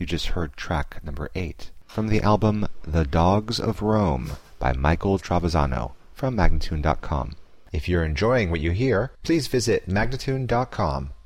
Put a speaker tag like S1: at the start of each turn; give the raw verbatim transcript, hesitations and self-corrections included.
S1: You just heard track number eight from the album The Dogs of Rome by Michael Travazzano from Magnatune dot com. If you're enjoying what you hear, please visit Magnatune dot com